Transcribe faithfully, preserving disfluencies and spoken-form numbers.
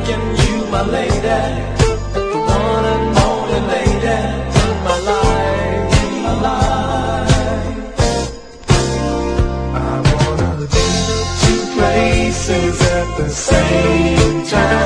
making you my lady, the one and only lady in my life, my life. I wanna be two places at the same time.